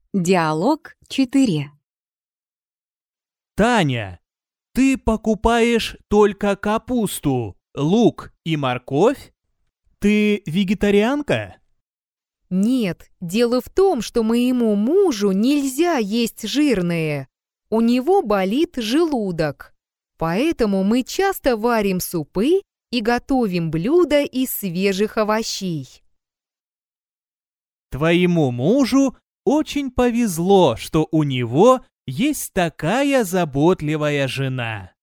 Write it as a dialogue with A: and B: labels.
A: Диалог 4.
B: Таня, ты покупаешь только капусту, лук и морковь? Ты вегетарианка?
C: Нет, дело в том, что моему мужу нельзя есть жирное. У него болит желудок. Поэтому мы часто варим супы и готовим блюда из свежих овощей.
B: Твоему мужу очень повезло, что у него есть такая заботливая жена.